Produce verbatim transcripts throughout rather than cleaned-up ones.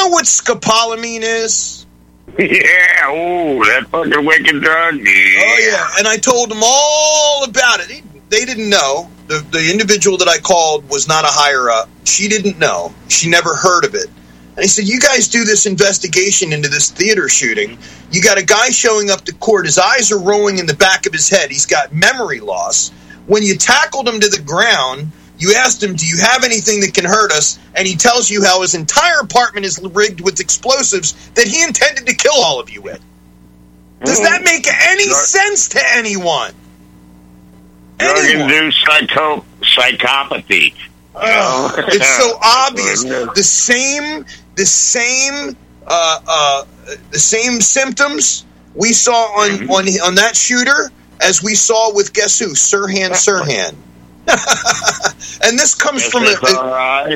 know what scopolamine is? Yeah, ooh, that fucking wicked drug. Yeah. Oh, yeah, and I told them all about it. They didn't know. The, the individual that I called was not a higher-up. She didn't know. She never heard of it. And he said, you guys do this investigation into this theater shooting. You got a guy showing up to court. His eyes are rolling in the back of his head. He's got memory loss. When you tackled him to the ground, you asked him, do you have anything that can hurt us? And he tells you how his entire apartment is rigged with explosives that he intended to kill all of you with. Does that make any sense to anyone? Drug-induced psycho- psychopathy. Oh, it's so obvious. The same, the same, uh, uh, the same symptoms we saw on, mm-hmm. on on that shooter as we saw with guess who, Sirhan Sirhan. And this comes Yes, from a, a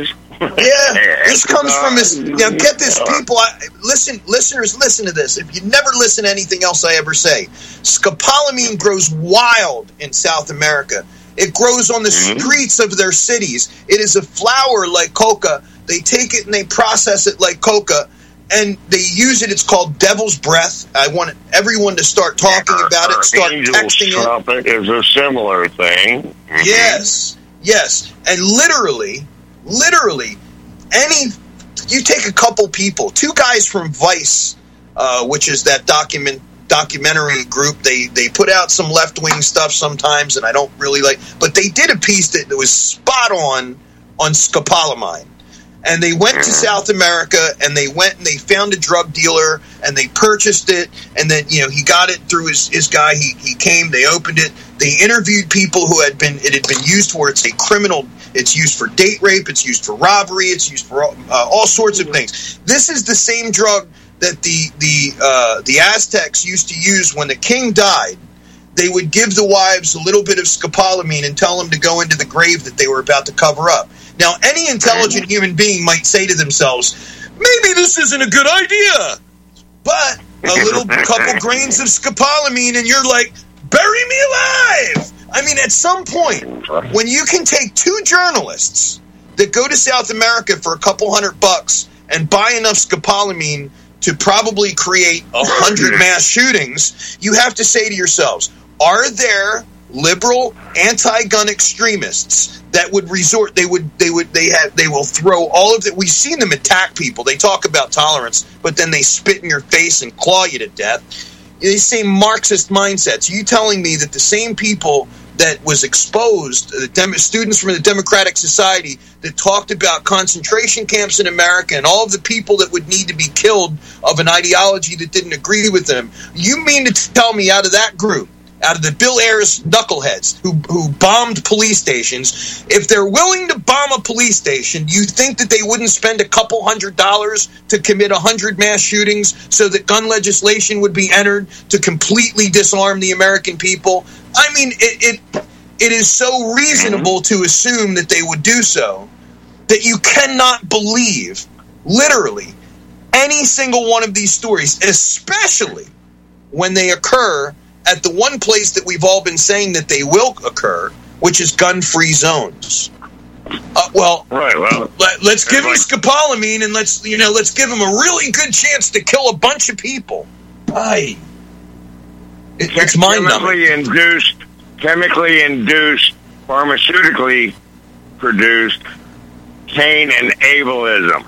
yeah. This comes from his. Now get this, people. I, listen, listeners, listen to this. If you never listen to anything else I ever say, scopolamine grows wild in South America. It grows on the mm-hmm. streets of their cities. It is a flower like coca. They take it and they process it like coca, and they use it. It's called devil's breath. I want everyone to start talking yeah, about it, start texting it. Trumpet is a similar thing. Mm-hmm. Yes, yes. And literally, literally, any, you take a couple people, two guys from Vice, uh, which is that document, documentary group, they they put out some left-wing stuff sometimes, and I don't really like, but they did a piece that, that was spot on on scopolamine. And they went to South America, and they went and they found a drug dealer, and they purchased it, and then, you know, he got it through his, his guy, he, he came, they opened it, they interviewed people who had been, it had been used for, it's a criminal, it's used for date rape, it's used for robbery, it's used for uh, all sorts of things. This is the same drug that the the uh, the Aztecs used to use when the king died. They would give the wives a little bit of scopolamine and tell them to go into the grave that they were about to cover up. Now, any intelligent human being might say to themselves, maybe this isn't a good idea, but a little couple grains of scopolamine and you're like, bury me alive! I mean, at some point, when you can take two journalists that go to South America for a couple hundred bucks and buy enough scopolamine to probably create a hundred mass shootings, you have to say to yourselves, are there liberal anti-gun extremists that would resort, they would, they would, they have, they will throw all of it. We've seen them attack people. They talk about tolerance, but then they spit in your face and claw you to death. These same Marxist mindsets. Are you telling me that the same people that was exposed, the dem- students from the Democratic Society that talked about concentration camps in America and all of the people that would need to be killed of an ideology that didn't agree with them, you mean to tell me out of that group, out of the Bill Ayers knuckleheads who who bombed police stations, if they're willing to bomb a police station, you think that they wouldn't spend a couple hundred dollars to commit a hundred mass shootings so that gun legislation would be entered to completely disarm the American people? I mean, it it, it is so reasonable to assume that they would do so that you cannot believe, literally, any single one of these stories, especially when they occur at the one place that we've all been saying that they will occur, which is gun-free zones. Uh, well, right, well, let, let's give him scopolamine and let's, you know, let's give him a really good chance to kill a bunch of people. Aye. It, it's mind-numbing. Chemically induced, chemically induced, pharmautically produced Cain and ableism,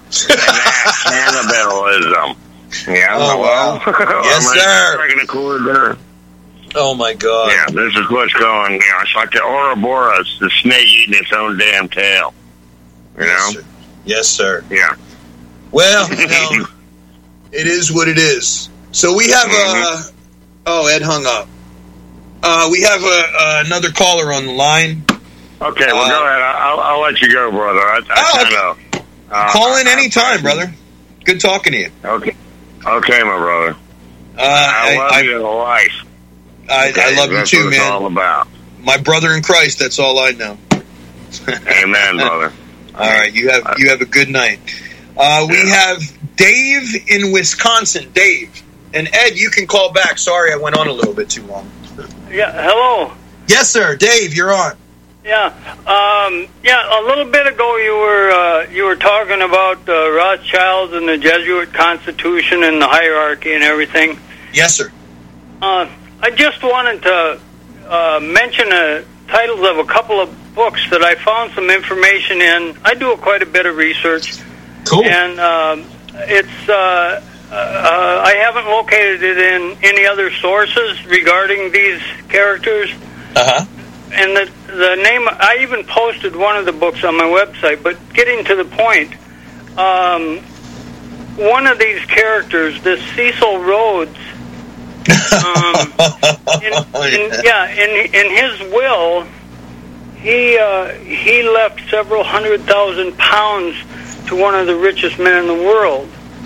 and cannibalism. Yeah, oh, well, wow. Yes, sir. Striking a chord there. Oh, my God. Yeah, this is what's going, you know, it's like the Ouroboros, the snake eating its own damn tail. You know? Yes, sir. Yes, sir. Yeah. Well, you know, it is what it is. So we have a... Oh, Ed hung up. Uh, we have a, uh, another caller on the line. Okay, well, uh, go ahead. I'll, I'll let you go, brother. I, I oh, kind of... Uh, call in any time, brother. Good talking to you. Okay. Okay, my brother. Uh, I, I love I, you to life. I, okay, I love you too, what man. It's all about. My brother in Christ, that's all I know. Amen, brother. All right, you have you have a good night. Uh, we yeah. have Dave in Wisconsin. Dave. And Ed, you can call back. Sorry I went on a little bit too long. Yeah, hello. Yes, sir. Dave, you're on. Yeah, um, yeah. A little bit ago, you were uh, you were talking about uh, Rothschilds and the Jesuit Constitution and the hierarchy and everything. Yes, sir. Uh, I just wanted to uh, mention the titles of a couple of books that I found some information in. I do quite a bit of research. Cool. And um, it's uh, uh, I haven't located it in any other sources regarding these characters. Uh huh. And the the name, I even posted one of the books on my website. But getting to the point, um, one of these characters, this Cecil Rhodes. um, in, in, yeah, in in his will, he uh, he left several hundred thousand pounds to one of the richest men in the world,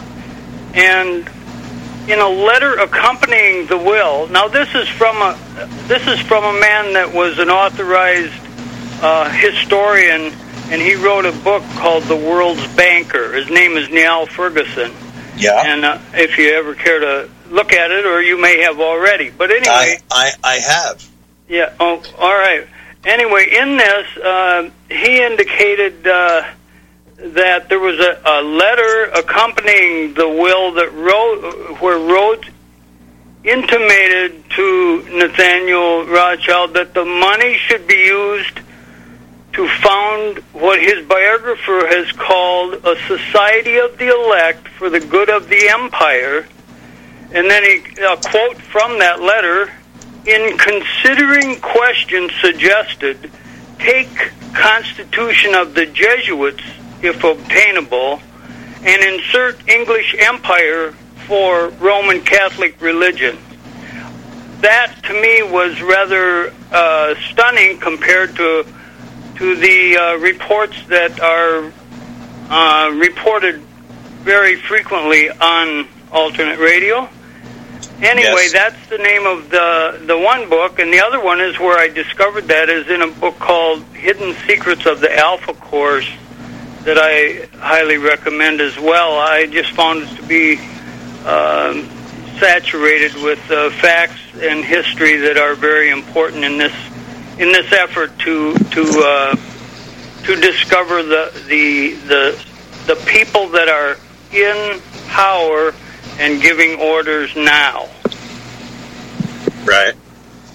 and in a letter accompanying the will. Now, this is from a this is from a man that was an authorized uh, historian, and he wrote a book called The World's Banker. His name is Niall Ferguson. Yeah. And uh, if you ever care to look at it, or you may have already. But anyway, I I, I have. Yeah. Oh, all right. Anyway, in this, uh, he indicated uh, that there was a, a letter accompanying the will that Rhodes, where Rhodes intimated to Nathaniel Rothschild that the money should be used to found what his biographer has called a society of the elect for the good of the empire. And then he, a quote from that letter, in considering questions suggested, take Constitution of the Jesuits, if obtainable, and insert English Empire for Roman Catholic religion. That, to me, was rather uh, stunning compared to to the uh, reports that are uh, reported very frequently on alternate radio. Anyway, Yes. that's the name of the the one book, and the other one is where I discovered that is in a book called Hidden Secrets of the Alpha Course that I highly recommend as well. I just found it to be um, saturated with uh, facts and history that are very important in this in this effort to to uh, to discover the the the the people that are in power and giving orders now. Right.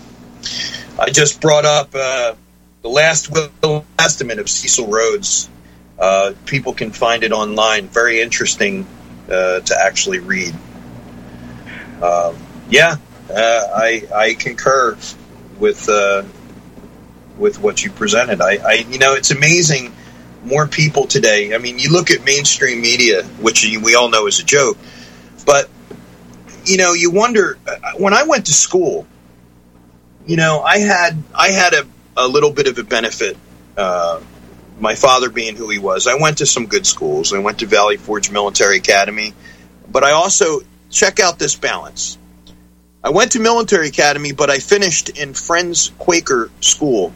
I just brought up uh, the last will and testament of Cecil Rhodes. Uh, people can find it online. Very interesting uh, to actually read. Um, yeah, uh, I I concur with uh, with what you presented. I, I you know it's amazing. More people today. I mean, you look at mainstream media, which we all know is a joke. But, you know, you wonder, when I went to school, you know, I had I had a, a little bit of a benefit, uh, my father being who he was. I went to some good schools. I went to Valley Forge Military Academy. But I also, check out this balance. I went to Military Academy, but I finished in Friends Quaker School.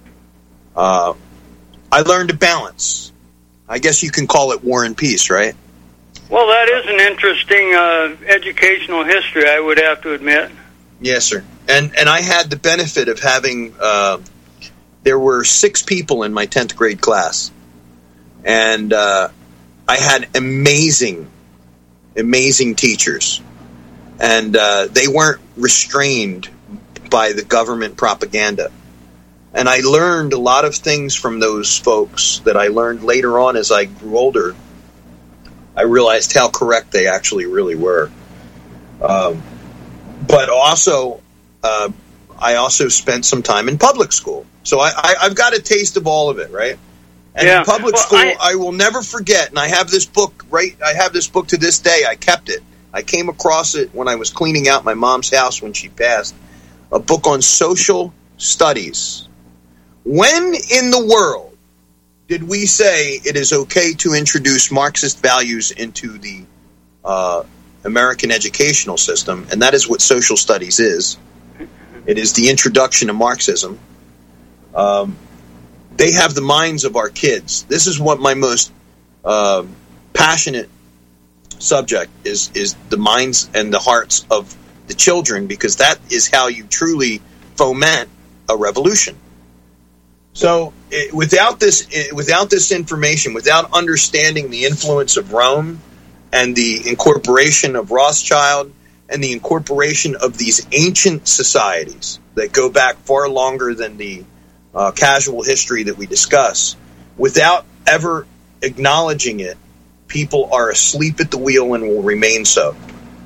Uh, I learned to balance. I guess you can call it War and Peace, right? Well, that is an interesting uh, educational history, I would have to admit. Yes, sir. And and I had the benefit of having, uh, there were six people in my tenth grade class. And uh, I had amazing, amazing teachers. And uh, they weren't restrained by the government propaganda. And I learned a lot of things from those folks that I learned later on as I grew older. I realized how correct they actually really were. Um, but also, uh, I also spent some time in public school. So I, I, I've got a taste of all of it, right? And yeah. in public well, school, I, I will never forget, and I have this book, right? I have this book to this day. I kept it. I came across it when I was cleaning out my mom's house when she passed. A book on social studies. When in the world did we say it is okay to introduce Marxist values into the uh, American educational system? And that is what social studies is. It is the introduction of Marxism. Um, they have the minds of our kids. This is what my most uh, passionate subject is, is the minds and the hearts of the children, because that is how you truly foment a revolution. So it, without this, it, without this information, without understanding the influence of Rome and the incorporation of Rothschild and the incorporation of these ancient societies that go back far longer than the uh, casual history that we discuss, without ever acknowledging it, people are asleep at the wheel and will remain so.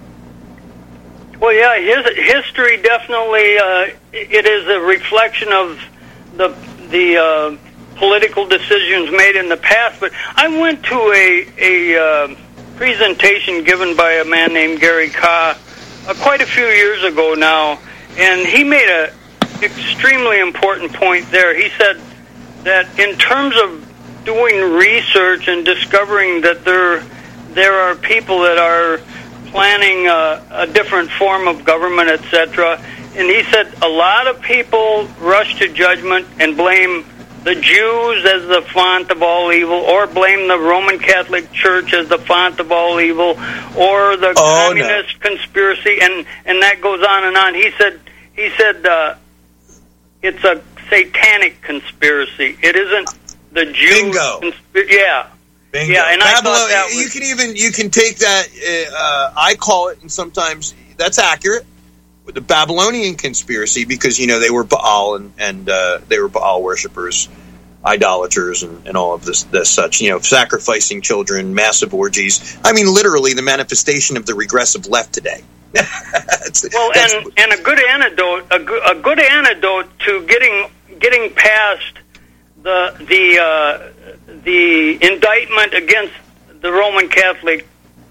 Well, yeah, his, history definitely, uh, it is a reflection of the the uh, political decisions made in the past. But I went to a, a uh, presentation given by a man named Gary Kah uh, quite a few years ago now, and he made a extremely important point there. He said that in terms of doing research and discovering that there there are people that are planning a, a different form of government, et cetera. And he said a lot of people rush to judgment and blame the Jews as the font of all evil, or blame the Roman Catholic Church as the font of all evil, or the oh, communist no. conspiracy, and, and that goes on and on. He said he said uh, it's a satanic conspiracy. It isn't the Jews. Bingo. Consp- yeah. Bingo. Yeah, and Babylon, I thought that was, you can even you can take that. Uh, I call it, and sometimes that's accurate, with the Babylonian conspiracy, because you know they were Baal and and uh, they were Baal worshippers, idolaters, and, and all of this this such. You know, sacrificing children, massive orgies. I mean, literally the manifestation of the regressive left today. that's, well, that's, and and a good antidote, a good, a good antidote to getting getting past the the. Uh, the indictment against the Roman Catholic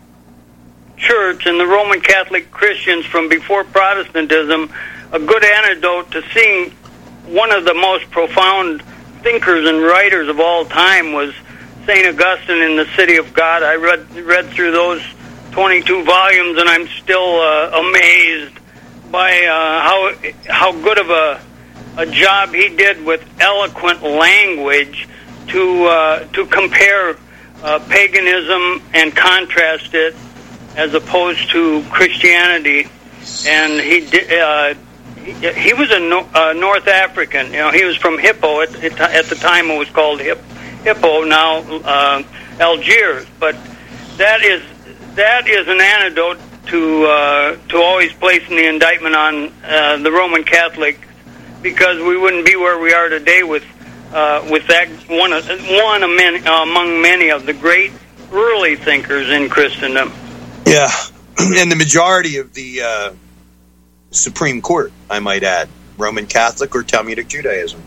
Church and the Roman Catholic Christians from before Protestantism, a good antidote to seeing one of the most profound thinkers and writers of all time was Saint Augustine in the City of God. I read read through those twenty-two volumes, and I'm still uh, amazed by uh, how how good of a a job he did with eloquent language to uh, to compare uh, paganism and contrast it as opposed to Christianity. And he did, uh, he, he was a no, uh, North African. You know, he was from Hippo at, at the time. It was called Hip, Hippo, now uh, Algiers. But that is that is an antidote to uh, to always placing the indictment on uh, the Roman Catholic, because we wouldn't be where we are today with. Uh, with that one, one among many of the great early thinkers in Christendom. Yeah, and the majority of the uh, Supreme Court, I might add, Roman Catholic or Talmudic Judaism.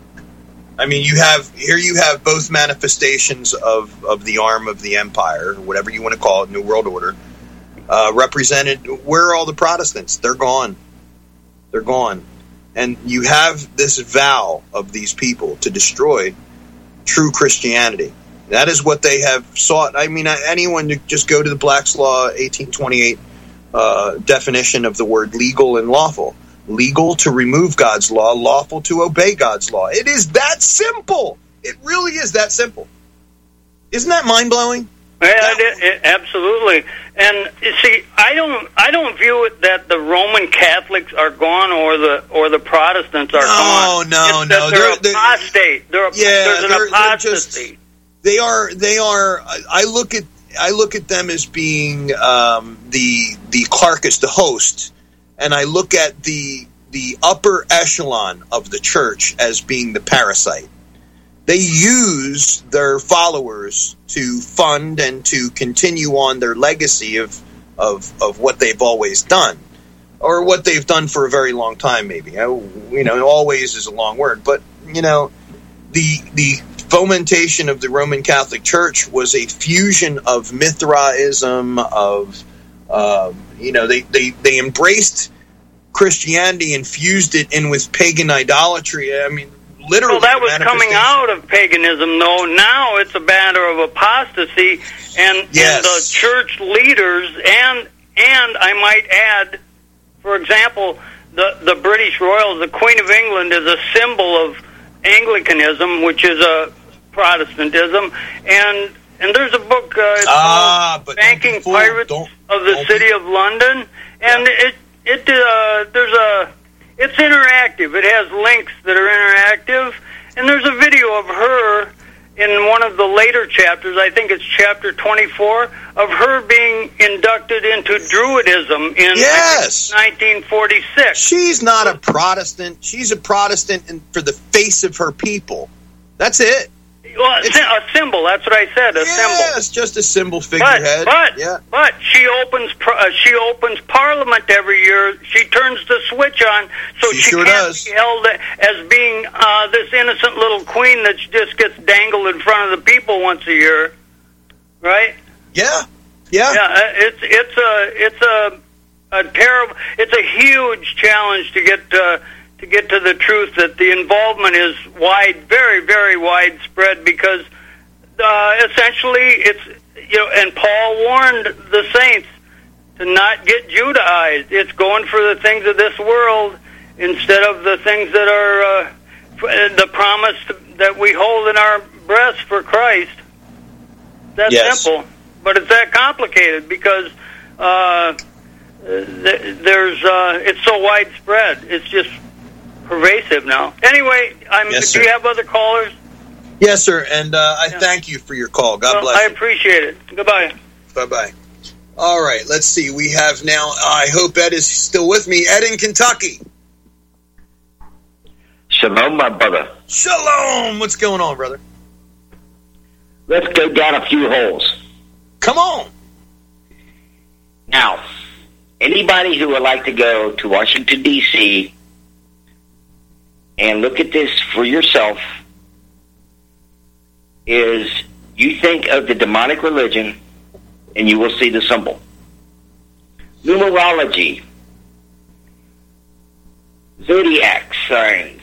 I mean, you have here you have both manifestations of, of the arm of the empire, whatever you want to call it, New World Order, uh, represented. Where are all the Protestants? They're gone. They're gone. And you have this vow of these people to destroy true Christianity. That is what they have sought. I mean, anyone to just go to the Black's Law eighteen twenty-eight uh, definition of the word legal and lawful. Legal to remove God's law, lawful to obey God's law. It is that simple. It really is that simple. Isn't that mind-blowing? Yeah, it, it, absolutely. And you see, I don't, I don't view it that the Roman Catholics are gone or the or the Protestants are no, gone. No, it's no, that they're, they're apostate. They're, yeah, there's an they're, apostasy. They're just, they are. They are. I look at. I look at them as being um, the the carcass, the host, and I look at the the upper echelon of the church as being the parasite. They use their followers to fund and to continue on their legacy of, of of what they've always done, or what they've done for a very long time. Maybe you know, always is a long word, but you know, the the fomentation of the Roman Catholic Church was a fusion of Mithraism, of um, you know, they, they they embraced Christianity and fused it in with pagan idolatry. I mean. Literally, well, that was coming out of paganism, though. Now it's a matter of apostasy, and, yes. and the church leaders, and and I might add, for example, the the British Royals, the Queen of England, is a symbol of Anglicanism, which is a Protestantism, and and there's a book uh, it's ah, called but Banking Pirates don't, of the City be... of London, and yeah. it it uh, there's a It's interactive. It has links that are interactive, And there's a video of her in one of the later chapters, I think it's chapter twenty-four, of her being inducted into Druidism in yes. nineteen forty-six. She's not a Protestant. She's a Protestant in, for the face of her people. That's it. Well, it's, a symbol. That's what I said. A yeah, symbol. It's just a symbol figurehead. But but, yeah. but she opens uh, she opens Parliament every year. She turns the switch on, so she, she sure can't does. be held as being uh, this innocent little queen that just gets dangled in front of the people once a year, right? Yeah, yeah. Yeah. It's it's a it's a a terrible. It's a huge challenge to get. Uh, to get to the truth that the involvement is wide, very, very widespread, because uh, essentially it's, you know, and Paul warned the saints to not get Judaized. It's going for the things of this world instead of the things that are uh, the promise that we hold in our breasts for Christ. That's yes. simple, but it's that complicated because uh, th- there's uh, it's so widespread. It's just pervasive now. Anyway, I'm, yes, do you have other callers? Yes, sir, and uh, I yeah. thank you for your call. God well, bless I you. appreciate it. Goodbye. Bye-bye. All right, let's see. We have now, I hope Ed is still with me. Ed in Kentucky. Shalom, my brother. Shalom. What's going on, brother? Let's go down a few holes. Come on. Now, anybody who would like to go to Washington, D C and look at this for yourself, is you think of the demonic religion and you will see the symbol. Numerology, zodiac signs,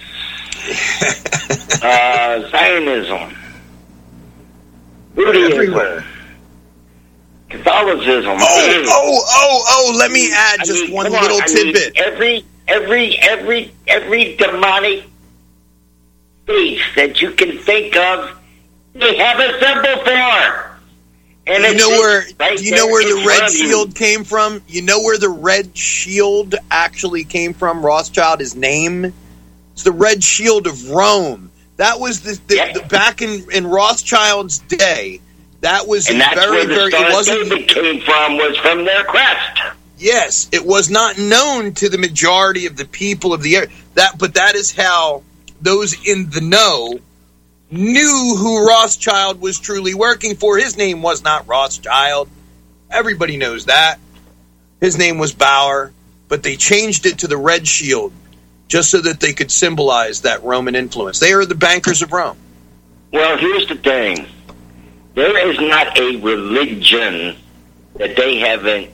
uh, Zionism, Buddhism, everywhere. Catholicism. Oh, oh, oh, oh, let me add just I mean, one on, little I tidbit. Mean, every, every, every, every demonic faith that you can think of, they have a symbol for. And you know where? Right do you know where the red shield you. came from? You know where the red shield actually came from? Rothschild, his name. It's the red shield of Rome. That was the, the, yeah. the back in, in Rothschild's day. That was and a that's very, where the very. Star It wasn't. David came from. Was from their crest. Yes, it was not known to the majority of the people of the area. That, but that is how those in the know knew who Rothschild was truly working for. His name was not Rothschild. Everybody knows that. His name was Bauer, but they changed it to the red shield just so that they could symbolize that Roman influence. They are the bankers of Rome. Well, here's the thing. There is not a religion that they haven't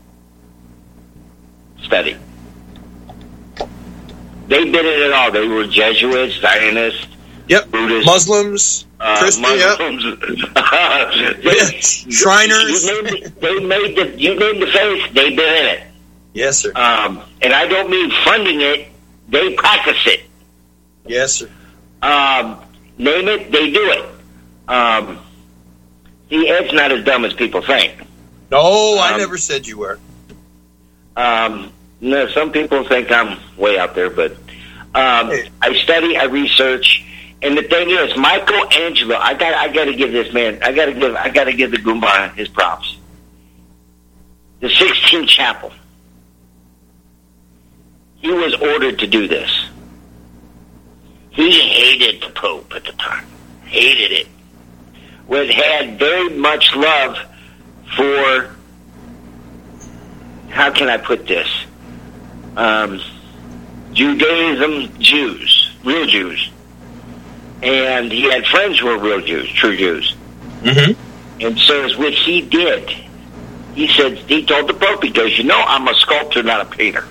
studied. They've been in it all. They were Jesuits, Zionists, Yep, Buddhists, Muslims, uh, Christian, Muslims. Yep. they, Shriners. You named, it, they made the, you named the faith, they've been in it. Yes, sir. Um, and I don't mean funding it, they practice it. Yes, sir. Um, name it, they do it. Um, see, Ed's not as dumb as people think. No, I Um, never said you were. Um, no, some people think I'm way out there, but um, Hey. I study, I research, and the thing is, Michelangelo. I got, I got to give this man. I got to give, I got to give the Goomba his props. The Sistine Chapel. He was ordered to do this. He hated the Pope at the time. Hated it. But had very much love for, how can I put this? Um, Judaism, Jews, real Jews. And he had friends who were real Jews, true Jews. Mm-hmm. And so as what he did, he said, he told the Pope, he goes, you know, I'm a sculptor, not a painter.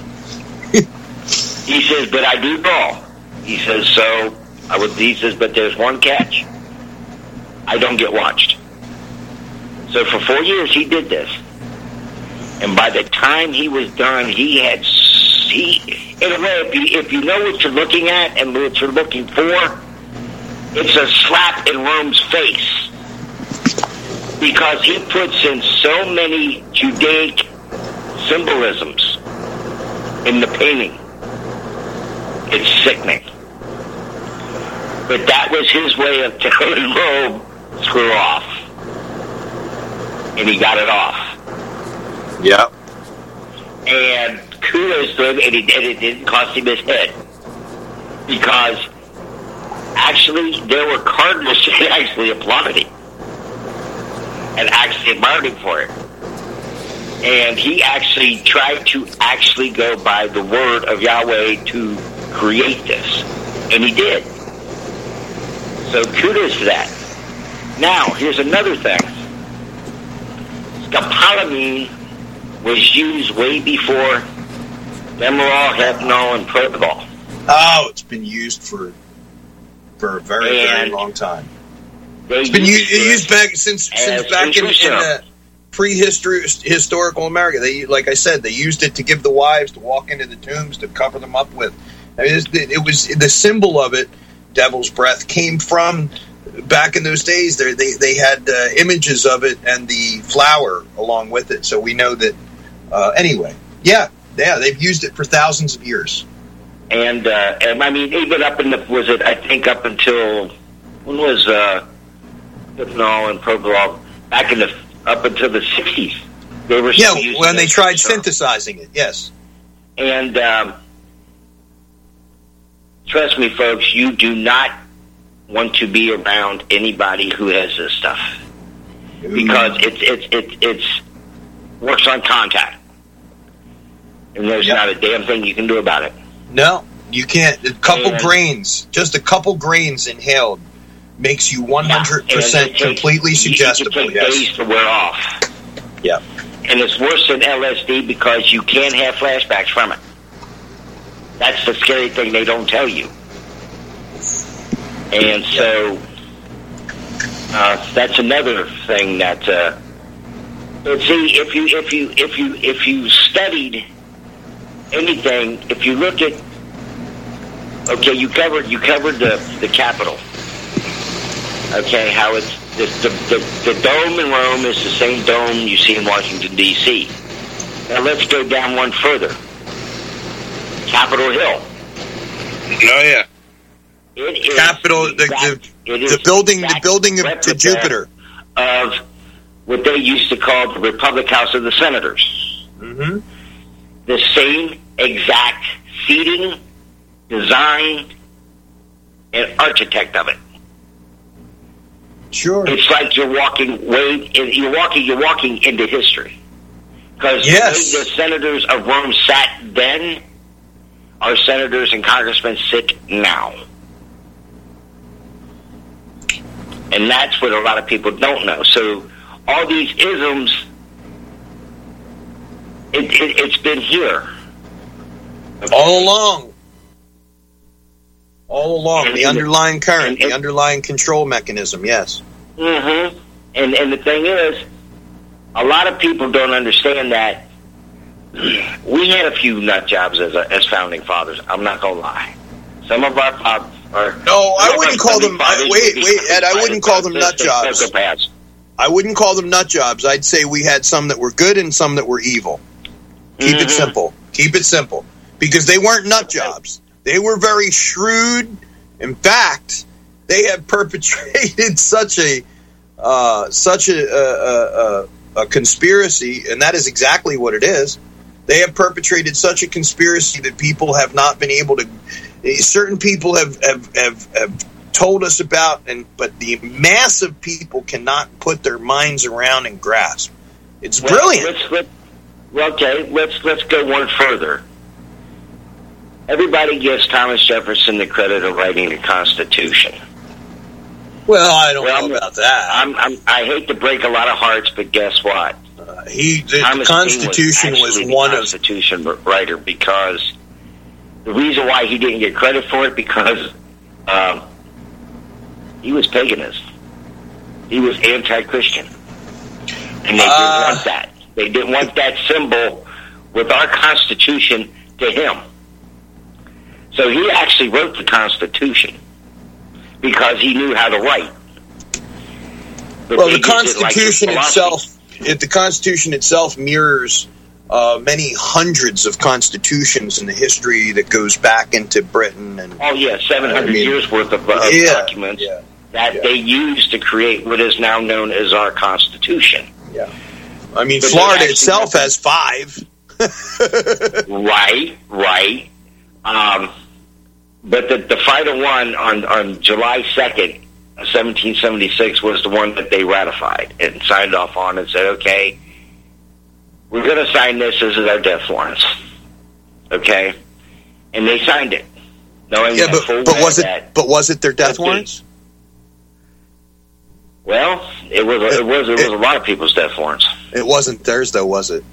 He says, but I do draw. He says, so, I would, he says, but there's one catch. I don't get watched. So for four years he did this. And by the time he was done, he had, he, in a way, if you, if you know what you're looking at and what you're looking for, it's a slap in Rome's face. Because he puts in so many Judaic symbolisms in the painting. It's sickening. But that was his way of telling Rome, screw off. And he got it off. Yep. And kudos to him, and, he, and it didn't cost him his head. Because actually, there were cardinals that actually applauded him. And actually admired him for it. And he actually tried to actually go by the word of Yahweh to create this. And he did. So kudos to that. Now, here's another thing. Scopolamine was used way before Demerol, Hypnol, and Propofol. Oh, it's been used for for a very, and very long time. It's been used, used back since since back in, in the prehistory historical America. They, like I said, they used it to give the wives to walk into the tombs to cover them up with. I mean, it, it was the symbol of it. Devil's breath came from back in those days. They they, they had uh, images of it and the flower along with it. So we know that. Uh, anyway, yeah, yeah, they've used it for thousands of years. And, uh, and I mean, even up in the was it? I think up until when was uh, Hypnol and Propofol back in the up until the sixties. They were yeah still using when they tried term. synthesizing it. Yes, and um, trust me, folks, you do not want to be around anybody who has this stuff because it's it's it's it's works on contact, and there's yep. not a damn thing you can do about it. No, you can't. A couple and, grains, just a couple grains inhaled, makes you one hundred percent completely you, suggestible. You take yes. days to wear off. Yeah. And it's worse than L S D because you can have flashbacks from it. That's the scary thing they don't tell you. And so uh, that's another thing that. Uh, but see, if you if you if you if you studied anything, if you look at, okay, you covered you covered the the Capitol. Okay, how it's the the, the the dome in Rome is the same dome you see in Washington D C. Now let's go down one further. Capitol Hill. Oh yeah. It is Capitol, the exact, the, the building, the building of, to Jupiter of what they used to call the Republic House of the Senators. Mm-hmm. The same exact seating, design, and architect of it. Sure. It's like you're walking way. You're walking. You're walking into history. Because yes. the way the senators of Rome sat then, our senators and congressmen sit now. And that's what a lot of people don't know. So all these isms, it, it, it's been here. Okay. All along. All along. And, the and underlying current, and, and, the underlying control mechanism, yes. Mm-hmm. And, and the thing is, a lot of people don't understand that we had a few nut jobs as, a, as founding fathers. I'm not going to lie. Some of our fathers are... No, I wouldn't call them... I, wait, wait, Ed, I wouldn't call them nut jobs. I wouldn't call them nut jobs. I'd say we had some that were good and some that were evil. Keep mm-hmm. it simple. Keep it simple. Because they weren't nut jobs. They were very shrewd. In fact, they have perpetrated such a uh, such a, a, a, a conspiracy, and that is exactly what it is. They have perpetrated such a conspiracy that people have not been able to. Certain people have have, have, have told us about, and but the mass of people cannot put their minds around and grasp. It's well, brilliant. Let's, let, well, okay, let's let's go one further. Everybody gives Thomas Jefferson the credit of writing the Constitution. Well, I don't well, know about that. I'm, I'm, I hate to break a lot of hearts, but guess what? Uh, he the, the Constitution was, was one of Constitution writer because the reason why he didn't get credit for it because um, he was paganist. He was anti-Christian, and they uh, didn't want that. They didn't want that symbol with our Constitution to him. So he actually wrote the Constitution because he knew how to write. But well, the Constitution like itself, if the Constitution itself mirrors uh, many hundreds of constitutions in the history that goes back into Britain. And oh, yeah, seven hundred I mean, years worth of, of yeah, documents yeah, that yeah. they used to create what is now known as our Constitution. Yeah. I mean, but Florida itself has five. right, right. Um, but the, the final one on, on July second, seventeen seventy-six, was the one that they ratified and signed off on and said, okay, we're going to sign this. This is our death warrants. Okay? And they signed it. Knowing yeah, but, but was it that, but was it their death warrants? Well, it was it, it was it, it was a lot of people's death warrants. It wasn't theirs, though, was it?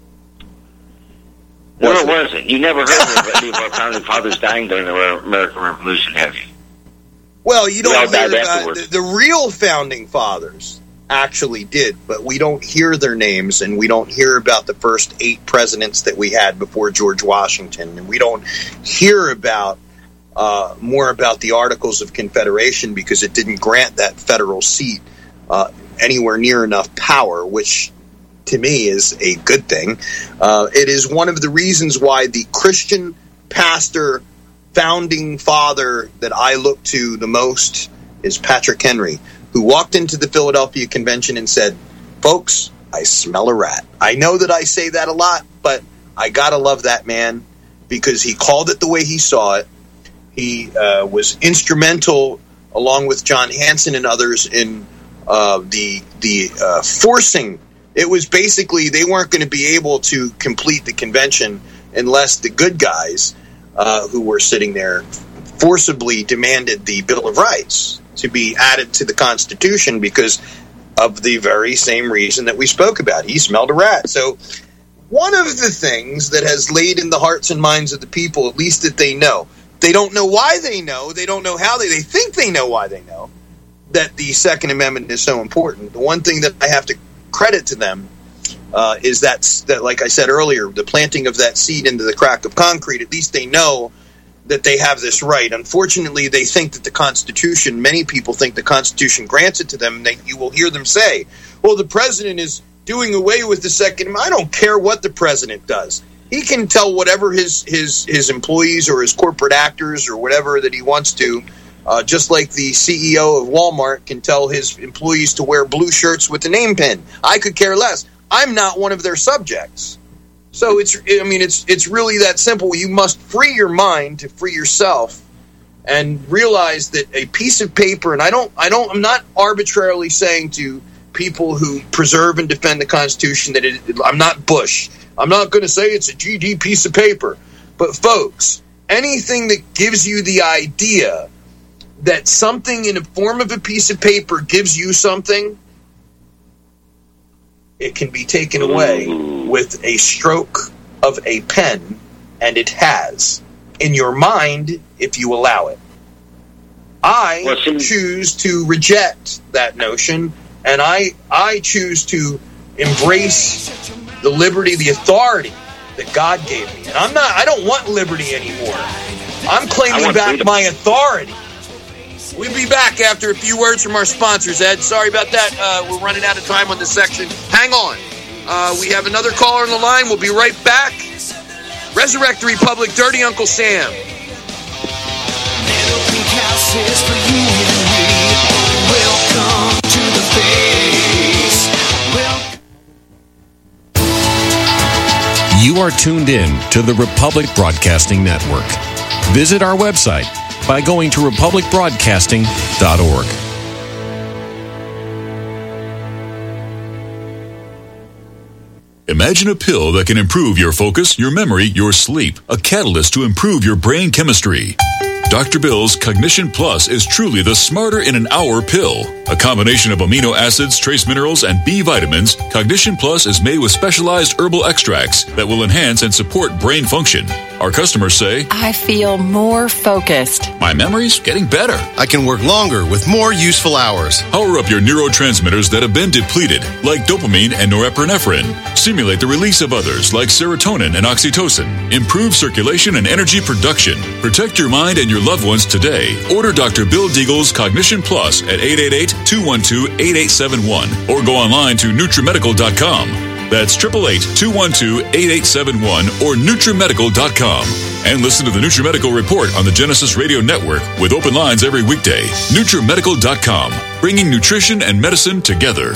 No, was it, it wasn't. You never heard of any of our founding fathers dying during the American Revolution, have you? Well, you don't hear about the, the real founding fathers actually did, but we don't hear their names, and we don't hear about the first eight presidents that we had before George Washington, and we don't hear about uh, more about the Articles of Confederation because it didn't grant that federal seat uh, anywhere near enough power, which to me is a good thing. Uh, it is one of the reasons why the Christian pastor founding father that I look to the most is Patrick Henry, who walked into the Philadelphia Convention and said, folks, I smell a rat. I know that I say that a lot, but I gotta love that man because he called it the way he saw it. He uh, was instrumental, along with John Hanson and others, in uh, the the uh, forcing. It was basically they weren't going to be able to complete the convention unless the good guys uh, who were sitting there forcibly demanded the Bill of Rights to be added to the Constitution because of the very same reason that we spoke about. He smelled a rat. So one of the things that has laid in the hearts and minds of the people, at least that they know, they don't know why they know, they don't know how they, they think they know why they know, that the Second Amendment is so important. The one thing that I have to credit to them uh, is that, that, like I said earlier, the planting of that seed into the crack of concrete. At least they know that they have this right. Unfortunately, they think that the Constitution, many people think the Constitution grants it to them, and they, you will hear them say, well, the president is doing away with the Second Amendment. I don't care what the president does. He can tell whatever his, his, his employees or his corporate actors or whatever that he wants to, uh, just like the C E O of Walmart can tell his employees to wear blue shirts with a name pin. I could care less. I'm not one of their subjects. So it's, I mean, it's it's really that simple. You must free your mind to free yourself and realize that a piece of paper, and I don't, I don't, I'm not arbitrarily saying to people who preserve and defend the Constitution that it, I'm not Bush. I'm not going to say it's a G D piece of paper. But folks, anything that gives you the idea that something in the form of a piece of paper gives you something, it can be taken away with a stroke of a pen, and it has, in your mind, if you allow it. I well, choose to reject that notion, and I I choose to embrace the liberty, the authority that God gave me. And I'm not, I don't want liberty anymore. I'm claiming back freedom. My authority. We'll be back after a few words from our sponsors, Ed. Sorry about that. Uh, we're running out of time on this section. Hang on. Uh, we have another caller on the line. We'll be right back. Resurrect the Republic, Dirty Uncle Sam. Welcome to the face. You are tuned in to the Republic Broadcasting Network. Visit our website by going to republic broadcasting dot org. Imagine a pill that can improve your focus, your memory, your sleep. A catalyst to improve your brain chemistry. Doctor Bill's Cognition Plus is truly the smarter in an hour pill. A combination of amino acids, trace minerals, and B vitamins, Cognition Plus is made with specialized herbal extracts that will enhance and support brain function. Our customers say, I feel more focused. My memory's getting better. I can work longer with more useful hours. Power up your neurotransmitters that have been depleted, like dopamine and norepinephrine. Stimulate the release of others, like serotonin and oxytocin. Improve circulation and energy production. Protect your mind and your loved ones today. Order Doctor Bill Deagle's Cognition Plus at eight eight eight, two one two, eight eight seven one or go online to Nutrimedical dot com. That's eight eight eight, two one two, eight eight seven one or NutriMedical dot com. And listen to the NutriMedical Report on the Genesis Radio Network with open lines every weekday. NutriMedical dot com, bringing nutrition and medicine together.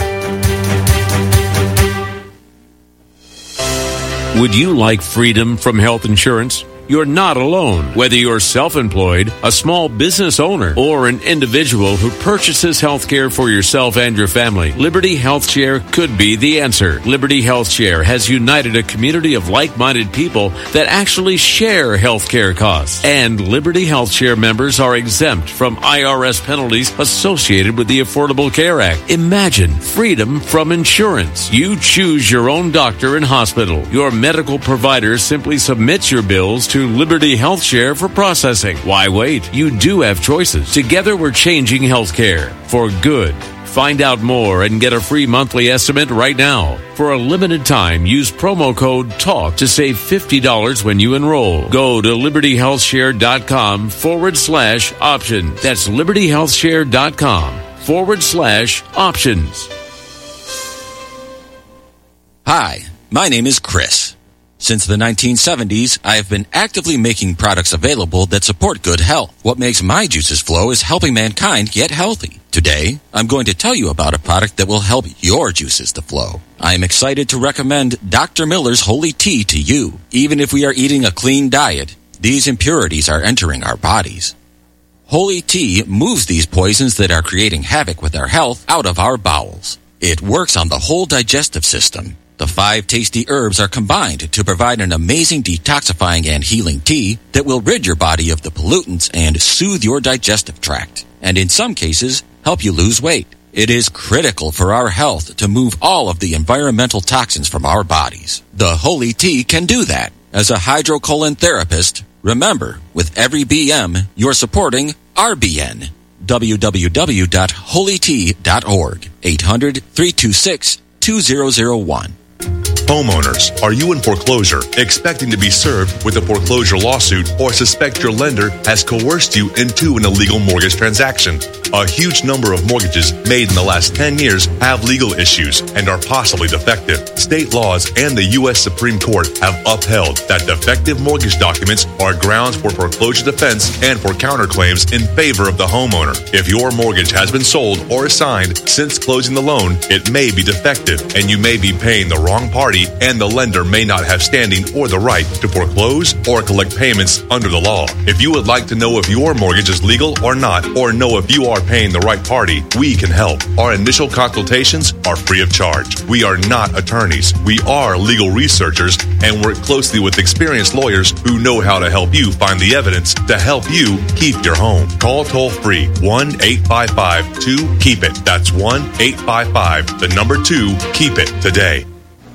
Would you like freedom from health insurance? You're not alone. Whether you're self-employed, a small business owner, or an individual who purchases health care for yourself and your family, Liberty Health Share could be the answer. Liberty Health Share has united a community of like-minded people that actually share health care costs. And Liberty Health Share members are exempt from I R S penalties associated with the Affordable Care Act. Imagine freedom from insurance. You choose your own doctor and hospital. Your medical provider simply submits your bills to Liberty Health Share for processing. Why wait? You do have choices. Together we're changing healthcare for good. Find out more and get a free monthly estimate right now. For a limited time, use promo code TALK to save fifty dollars when you enroll. Go to liberty health share dot com forward slash options. That's liberty health share dot com forward slash options. Hi, my name is Chris. Since the nineteen seventies, I have been actively making products available that support good health. What makes my juices flow is helping mankind get healthy. Today, I'm going to tell you about a product that will help your juices to flow. I am excited to recommend Doctor Miller's Holy Tea to you. Even if we are eating a clean diet, these impurities are entering our bodies. Holy Tea moves these poisons that are creating havoc with our health out of our bowels. It works on the whole digestive system. The five tasty herbs are combined to provide an amazing detoxifying and healing tea that will rid your body of the pollutants and soothe your digestive tract, and in some cases, help you lose weight. It is critical for our health to move all of the environmental toxins from our bodies. The Holy Tea can do that. As a hydrocolon therapist, remember, with every B M, you're supporting R B N. w w w dot holy tea dot org. eight hundred, three two six, two zero zero one. Homeowners, are you in foreclosure, expecting to be served with a foreclosure lawsuit, or suspect your lender has coerced you into an illegal mortgage transaction? A huge number of mortgages made in the last ten years have legal issues and are possibly defective. State laws and the U S Supreme Court have upheld that defective mortgage documents are grounds for foreclosure defense and for counterclaims in favor of the homeowner. If your mortgage has been sold or assigned since closing the loan, it may be defective and you may be paying the wrong party, and the lender may not have standing or the right to foreclose or collect payments under the law. If you would like to know if your mortgage is legal or not, or know if you are paying the right party, we can help. Our initial consultations are free of charge. We are not attorneys. We are legal researchers and work closely with experienced lawyers who know how to help you find the evidence to help you keep your home. Call toll free one eight five five two keep it. That's one eight five five, the number two, keep it today.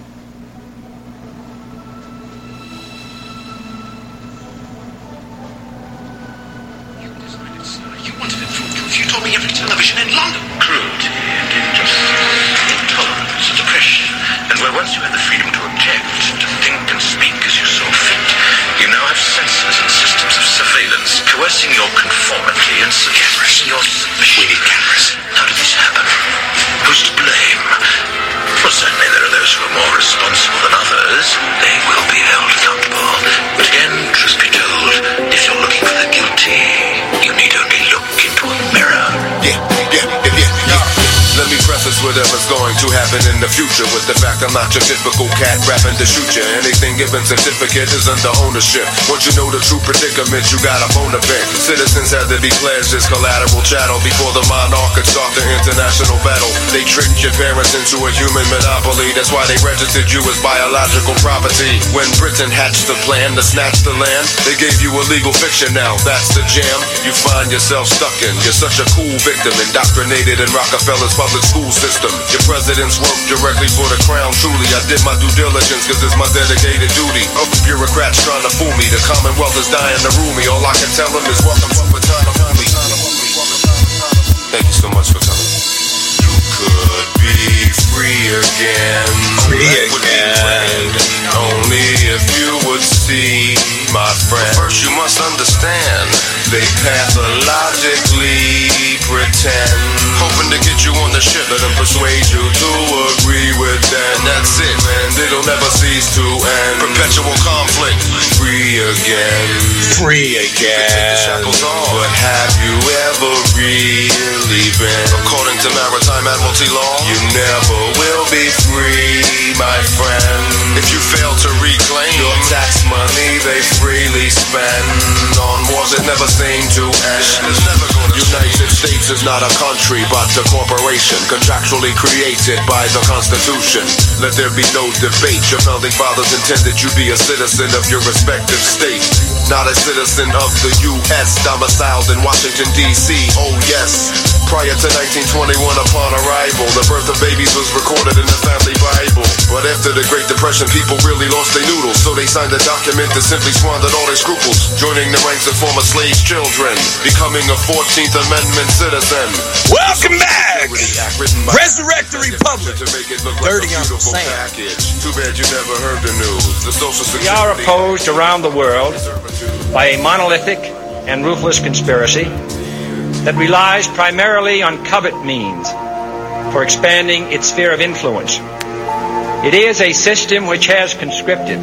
Coercing your conformity and suppressing your submission. We need cameras. How did this happen? Who's to blame? Well, certainly there are those who are more responsible than others. They will be held accountable. But again, truth be told, if you're looking for the guilty, you need only look into a mirror. Yeah, yeah, yeah, yeah, yeah. Let me preface whatever's going to happen in the future with the fact I'm not your typical cat rapping to shoot you. Anything given certificate is under ownership. Once you know the true predicament, you got a bone to pick. Citizens had to be pledged as collateral chattel before the monarch could start the international battle. They tricked your parents into a human monopoly. That's why they registered you as biological property. When Britain hatched the plan to snatch the land, they gave you a legal fiction. Now that's the jam you find yourself stuck in. You're such a cool victim, indoctrinated in Rockefeller's public school system. Your presidents work directly for the crown. Truly, I did my due diligence because it's my dedicated duty. Of bureaucrats trying to fool me. The Commonwealth is dying to rule me. All I can tell them is welcome to a time of me. Thank you so much for coming. You could be free again. Free again. Only if you would see, my friend. First you must understand, they pathologically pretend, hoping to get get you on the ship. Let them persuade you to agree with them. And that's it, man. It'll never cease to end. Perpetual conflict. Free again. Free again. Take the shackles off. But have you ever really been? According to maritime admiralty law, you never will be free, my friend. If you fail to reclaim your tax money they freely spend on wars that never seem to end. It's never gonna United States is not a country but a corporation contractually created by the Constitution. Let there be no debate. Your founding fathers intended you be a citizen of your respective state, not a citizen of the U S domiciled in Washington, D C Oh yes. Prior to nineteen twenty-one, upon arrival, the birth of babies was recorded in the family Bible. But after the Great Depression, people really lost their noodles, so they signed a document that simply squandered all their scruples, joining the ranks of former slave children, becoming a fourteenth Amendment citizen. Welcome back! Resurrect the Republic. Dirty on the sand. Too bad you never heard the news. The Social Security. We are opposed around the world by a monolithic and ruthless conspiracy that relies primarily on covert means for expanding its sphere of influence. It is a system which has conscripted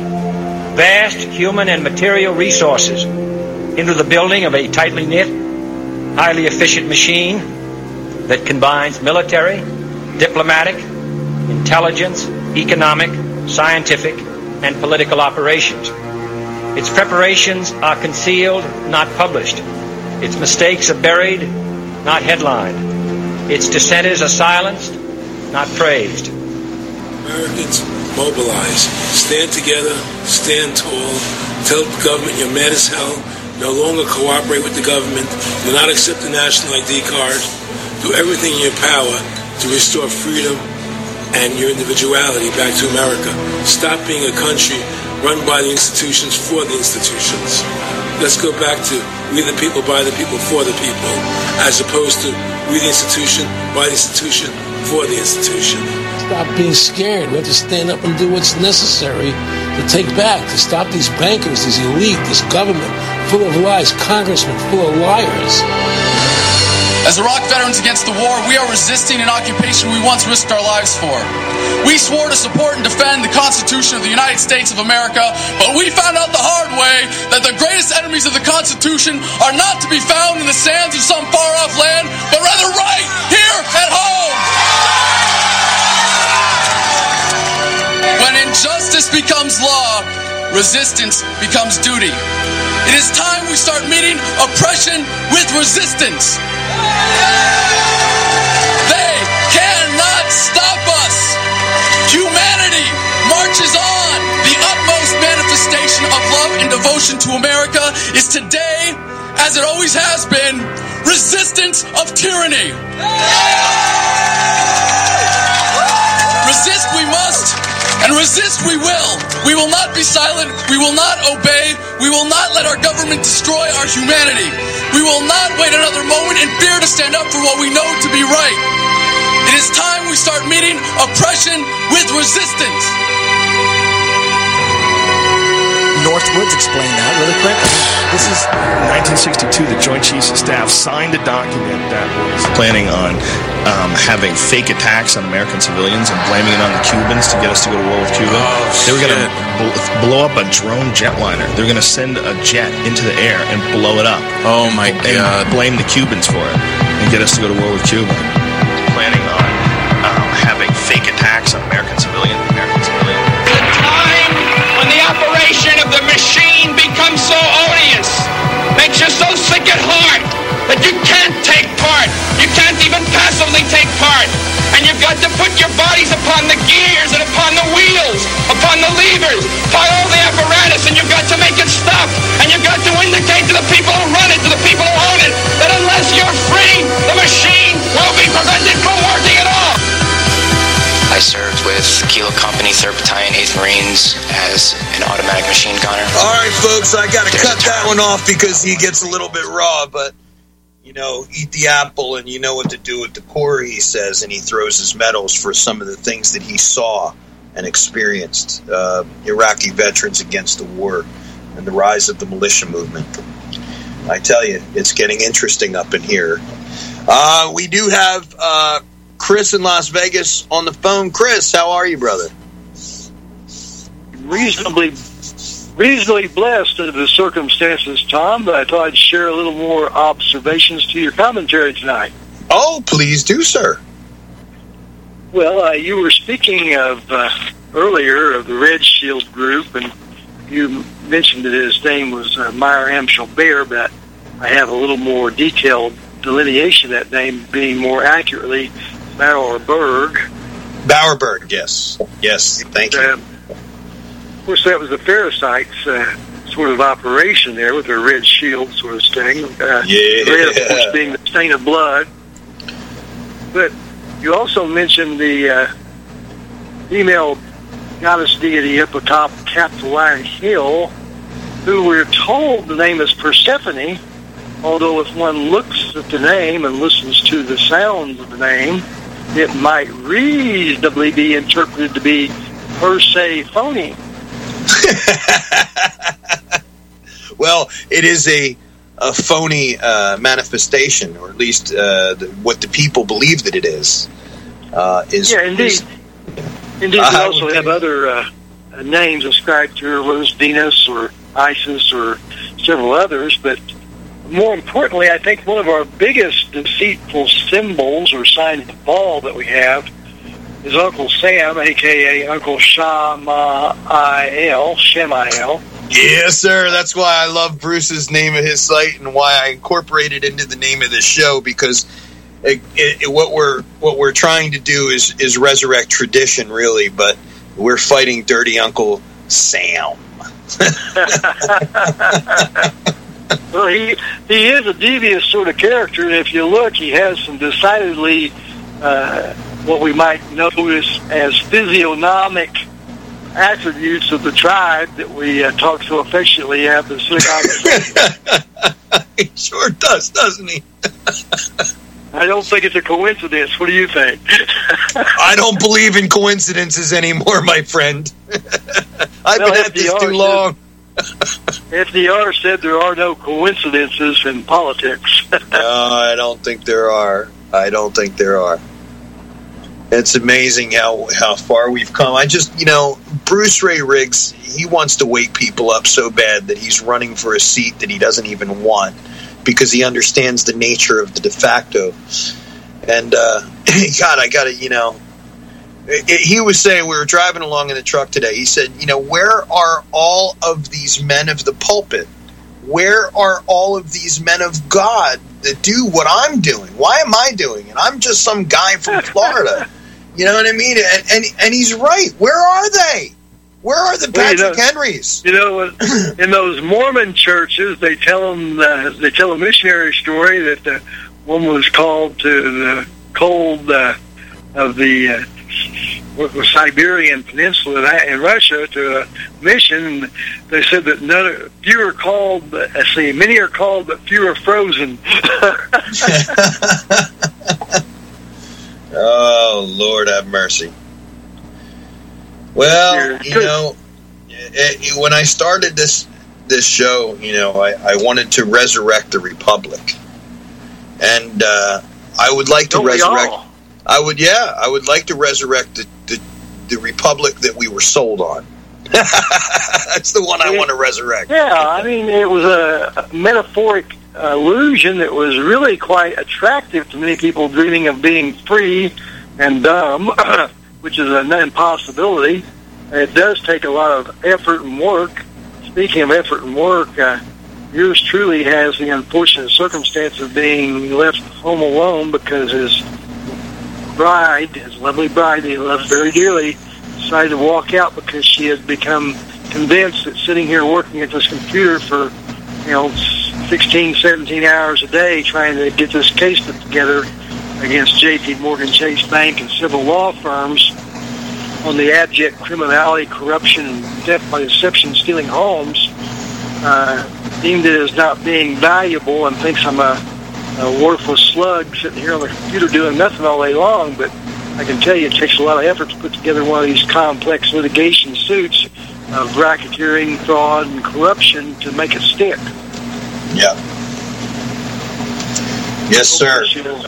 vast human and material resources into the building of a tightly knit, highly efficient machine that combines military, diplomatic, intelligence, economic, scientific, and political operations. Its preparations are concealed, not published. Its mistakes are buried, not headlined. Its dissenters are silenced, not praised. Americans, mobilize. Stand together, stand tall. Tell the government you're mad as hell. No longer cooperate with the government. Do not accept the national I D card. Do everything in your power to restore freedom and your individuality back to America. Stop being a country run by the institutions for the institutions. Let's go back to we the people, by the people, for the people, as opposed to we the institution, by the institution, for the institution. Stop being scared. We have to stand up and do what's necessary to take back, to stop these bankers, this elite, this government full of lies, congressmen full of liars. As Iraq veterans against the war, we are resisting an occupation we once risked our lives for. We swore to support and defend the Constitution of the United States of America, but we found out the hard way that the greatest enemies of the Constitution are not to be found in the sands of some far-off land, but rather right here at home. When injustice becomes law, resistance becomes duty. It is time we start meeting oppression with resistance. They cannot stop us. Humanity marches on. The utmost manifestation of love and devotion to America is today, as it always has been, resistance of tyranny. Resist we must, and resist we will. We will not be silent. We will not obey. We will not let our government destroy our humanity. We will not wait another moment in fear to stand up for what we know to be right. It is time we start meeting oppression with resistance. Northwoods, explain that really quick. This is nineteen sixty-two. The Joint Chiefs of Staff signed a document that was planning on um, having fake attacks on American civilians and blaming it on the Cubans to get us to go to war with Cuba. Oh, they were going to bl- blow up a drone jetliner. They were going to send a jet into the air and blow it up. Oh my and, God! And blame the Cubans for it and get us to go to war with Cuba. Planning on um, having fake attacks on American civilians. American civilians. When the operation of the machine becomes so odious, makes you so sick at heart that you can't take part. You can't even passively take part. And you've got to put your bodies upon the gears and upon the wheels, upon the levers, upon all the apparatus, and you've got to make it stop. And you've got to indicate to the people who run it, to the people who own it, that unless you're free, the machine will be prevented from working at all. I served with Kilo Company, third Battalion, eighth Marines as an automatic machine gunner. All right, folks, I got to cut that one off because he gets a little bit raw, but, you know, eat the apple and you know what to do with the core, he says, and he throws his medals for some of the things that he saw and experienced. Uh, Iraqi veterans against the war and the rise of the militia movement. I tell you, it's getting interesting up in here. Uh, we do have... Uh, Chris in Las Vegas on the phone. Chris, how are you, brother? Reasonably, reasonably blessed under the circumstances, Tom, but I thought I'd share a little more observations to your commentary tonight. Oh, please do, sir. Well, uh, you were speaking of uh, earlier of the Red Shield group, and you mentioned that his name was uh, Meyer Amschel Bear, but I have a little more detailed delineation of that name being more accurately Bauerberg. Bauerberg, yes. Yes, thank you. Uh, of course, that was the Ferricites uh, sort of operation there with their red shield sort of thing. Uh, yeah. Red, of course, being the stain of blood. But you also mentioned the uh, female goddess deity up atop Capitoline Hill, who we're told the name is Persephone, although if one looks at the name and listens to the sounds of the name, it might reasonably be interpreted to be Persephone. Well, it is a, a phony uh, manifestation, or at least uh, the, what the people believe that it is. Uh, is yeah, indeed. Is, indeed, uh, we also have other uh, names ascribed to her, whether it's Venus or Isis or several others, but more importantly, I think one of our biggest deceitful symbols or signs of all that we have is Uncle Sam, a k a. Uncle Shamael, Shamael. Yes, sir. That's why I love Bruce's name of his site and why I incorporated it into the name of this show, because it, it, what we're what we're trying to do is, is resurrect tradition, really, but we're fighting dirty Uncle Sam. Well, he he is a devious sort of character, and if you look, he has some decidedly uh, what we might notice as physiognomic attributes of the tribe that we uh, talk so affectionately at the synagogue. He sure does, doesn't he? I don't think it's a coincidence. What do you think? I don't believe in coincidences anymore, my friend. I've well, been at this too long. F D R said there are no coincidences in politics. No, I don't think there are. I don't think there are. It's amazing how, how far we've come. I just, you know, Bruce Ray Riggs, he wants to wake people up so bad that he's running for a seat that he doesn't even want because he understands the nature of the de facto. And, uh, God, I got to, you know, it, it, he was saying, we were driving along in the truck today, he said, you know, where are all of these men of the pulpit? Where are all of these men of God that do what I'm doing? Why am I doing it? I'm just some guy from Florida. You know what I mean? And, and and he's right. Where are they? Where are the Patrick well, you know, Henrys? You know, in those Mormon churches, they tell them uh, they tell a missionary story that the woman was called to the cold uh, of the uh, what was Siberian Peninsula in Russia to a mission. They said that none, few are called. But, I see, many are called, but few are frozen. Oh, Lord have mercy. Well, you know, it, it, when I started this this show, you know, I, I wanted to resurrect the Republic, and uh, I would like to Don't resurrect. I would, yeah, I would like to resurrect the the, the Republic that we were sold on. That's the one I want to resurrect. Yeah, I mean, it was a metaphoric illusion that was really quite attractive to many people, dreaming of being free and dumb, which is an impossibility. It does take a lot of effort and work. Speaking of effort and work, uh, yours truly has the unfortunate circumstance of being left home alone because his bride, his lovely bride he loves very dearly, decided to walk out because she had become convinced that sitting here working at this computer for, you know, sixteen, seventeen hours a day trying to get this case put together against J P Morgan Chase Bank and several law firms on the abject criminality, corruption, and theft by deception, stealing homes, uh, deemed it as not being valuable and thinks I'm a, a worthless slug sitting here on the computer doing nothing all day long. But I can tell you it takes a lot of effort to put together one of these complex litigation suits of racketeering, fraud, and corruption to make it stick. Yeah. Yes, sir.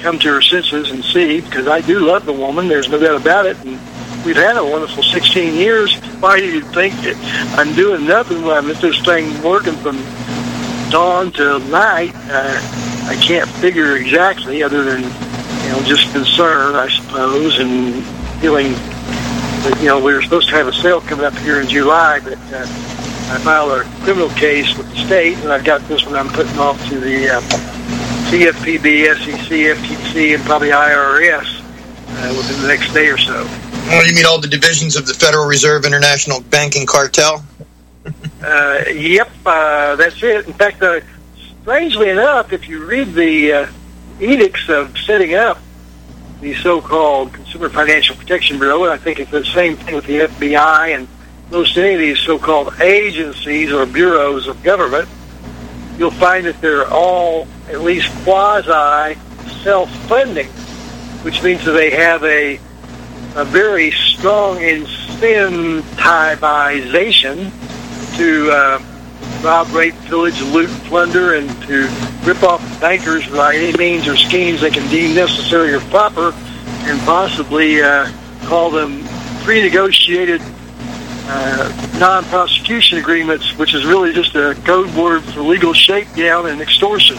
come to her senses and see, because I do love the woman. There's no doubt about it. And we've had a wonderful sixteen years. Why do you think that I'm doing nothing when I'm at this thing working from dawn till night? Uh, I can't figure exactly, other than, you know, just concern, I suppose, and feeling that, you know, we were supposed to have a sale coming up here in July, but uh, I filed a criminal case with the state, and I've got this one I'm putting off to the uh, C F P B, S E C, F T C, and probably I R S uh, within the next day or so. Oh, you mean all the divisions of the Federal Reserve International Banking Cartel? uh, yep, uh, that's it. In fact, uh, strangely enough, if you read the uh, edicts of setting up the so-called Consumer Financial Protection Bureau, and I think it's the same thing with the F B I and most any of these so-called agencies or bureaus of government, you'll find that they're all at least quasi-self-funding, which means that they have a a very strong incentivization to uh, rob, rape, pillage, loot, plunder, and to rip off the bankers by any means or schemes they can deem necessary or proper, and possibly uh, call them pre-negotiated uh, non-prosecution agreements, which is really just a code word for legal shakedown and extortion.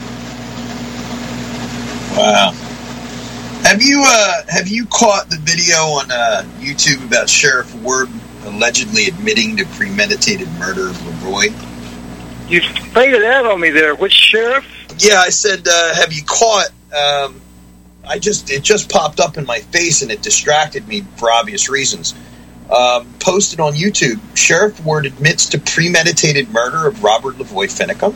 Wow. Have you uh, have you caught the video on uh, YouTube about Sheriff Ward allegedly admitting to premeditated murder of Leroy? You faded out on me there. Which sheriff? Yeah, I said, uh, have you caught? Um, I just it just popped up in my face and it distracted me for obvious reasons. Um, posted on YouTube, Sheriff Ward admits to premeditated murder of Robert Lavoy Finicum.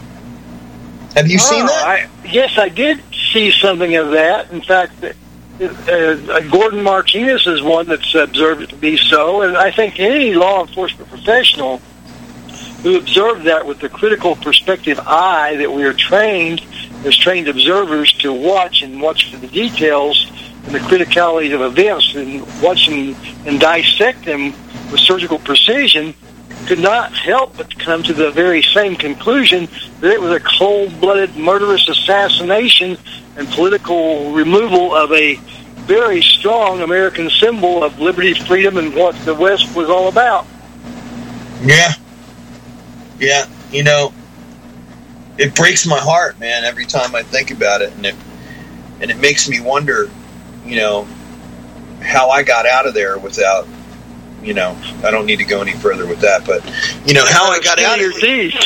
Have you oh, seen that? I, yes, I did see something of that. In fact, uh, uh, Gordon Martinez is one that's observed it to be so, and I think any law enforcement professional who observed that with the critical perspective eye that we are trained as trained observers to watch and watch for the details and the criticality of events and watch them and dissect them with surgical precision, could not help but come to the very same conclusion that it was a cold-blooded, murderous assassination and political removal of a very strong American symbol of liberty, freedom, and what the West was all about. Yeah. Yeah, you know, it breaks my heart, man, every time I think about it, and it, and it makes me wonder, you know, how I got out of there without, you know, I don't need to go any further with that, but, you know, how I got out of it.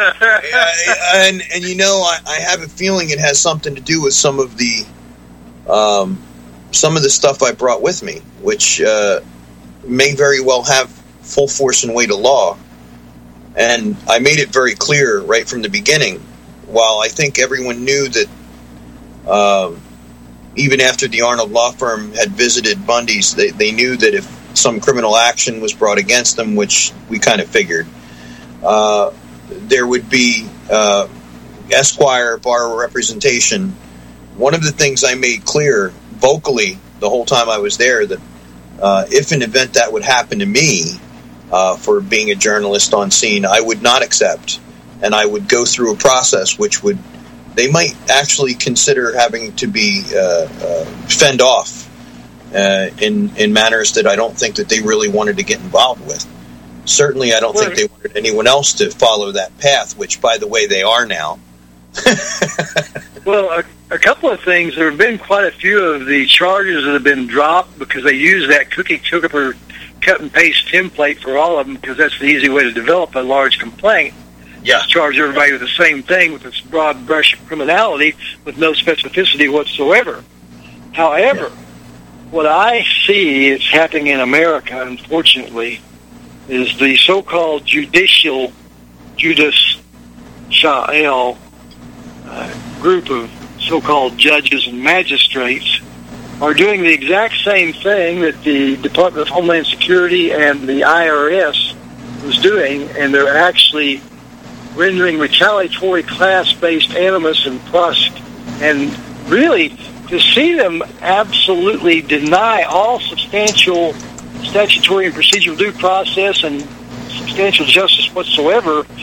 and, and, you know, I, I have a feeling it has something to do with some of the, um, some of the stuff I brought with me, which uh, may very well have full force and weight of law. And I made it very clear right from the beginning, while I think everyone knew that um, even after the Arnold Law Firm had visited Bundy's, they, they knew that if some criminal action was brought against them, which we kind of figured, uh, there would be uh, Esquire bar representation. One of the things I made clear vocally the whole time I was there, that uh, if an event that would happen to me uh, for being a journalist on scene, I would not accept, and I would go through a process which would, they might actually consider having to be uh, uh, fend off Uh, in in manners that I don't think that they really wanted to get involved with. Certainly, I don't think they wanted anyone else to follow that path, which, by the way, they are now. Well, a, a couple of things. There have been quite a few of the charges that have been dropped because they use that cookie cutter cut and paste template for all of them, because that's the easy way to develop a large complaint. Yeah. Just charge everybody with the same thing with this broad brush of criminality with no specificity whatsoever. However, yeah. What I see is happening in America, unfortunately, is the so-called judicial, Judas Sha'el uh, group of so-called judges and magistrates are doing the exact same thing that the Department of Homeland Security and the I R S was doing, and they're actually rendering retaliatory class-based animus and pros- and really to see them absolutely deny all substantial statutory and procedural due process and substantial justice whatsoever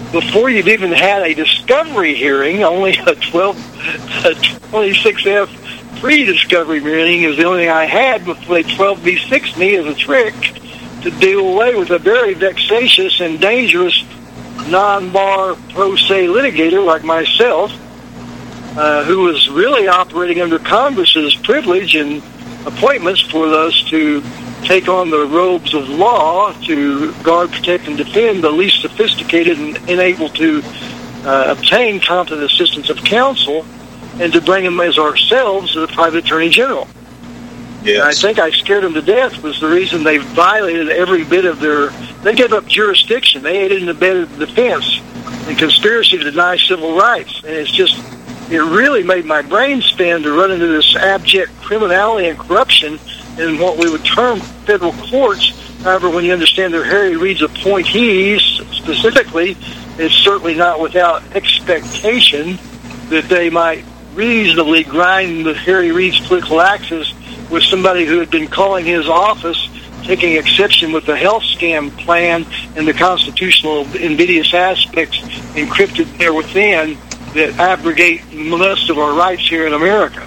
before you've even had a discovery hearing, only a twelve, a twenty-six F pre-discovery hearing is the only thing I had before they twelve B six me as a trick to do away with a very vexatious and dangerous non-bar pro se litigator like myself, uh, who was really operating under Congress's privilege and appointments for us to take on the robes of law to guard, protect, and defend the least sophisticated and unable to uh, obtain competent assistance of counsel, and to bring them as ourselves to the private attorney general. Yes. And I think I scared them to death was the reason they violated every bit of their... They gave up jurisdiction. They aided and abetted the defense and conspiracy to deny civil rights. And it's just... It really made my brain spin to run into this abject criminality and corruption in what we would term federal courts. However, when you understand they're Harry Reid's appointees specifically, it's certainly not without expectation that they might reasonably grind the Harry Reid's political axis with somebody who had been calling his office, taking exception with the health scam plan and the constitutional invidious aspects encrypted there within that abrogate most of our rights here in America.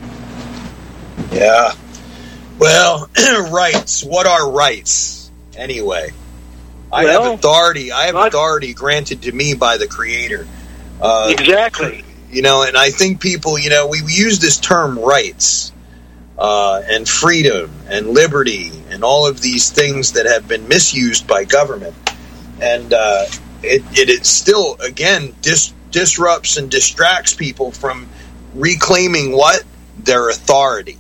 Yeah. Well, rights. What are rights, anyway? I well, have authority. I have not, authority granted to me by the Creator. Uh, exactly. You know, and I think people, you know, we, we use this term rights uh, and freedom and liberty and all of these things that have been misused by government. And uh, it, it, it still, again, dis, disrupts and distracts people from reclaiming what? Their authority.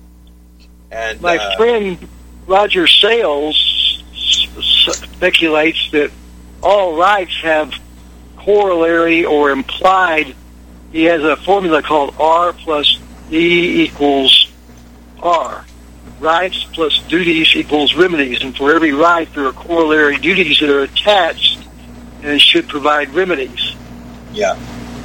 And my uh, friend Roger Sales speculates that all rights have corollary or implied. He has a formula called R plus E equals R. Rights plus duties equals remedies. And for every right, there are corollary duties that are attached and should provide remedies. Yeah.